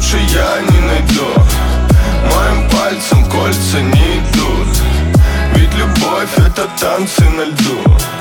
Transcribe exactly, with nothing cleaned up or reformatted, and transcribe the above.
больше я не найду. Моим пальцем кольца не идут, ведь любовь — это танцы на льду.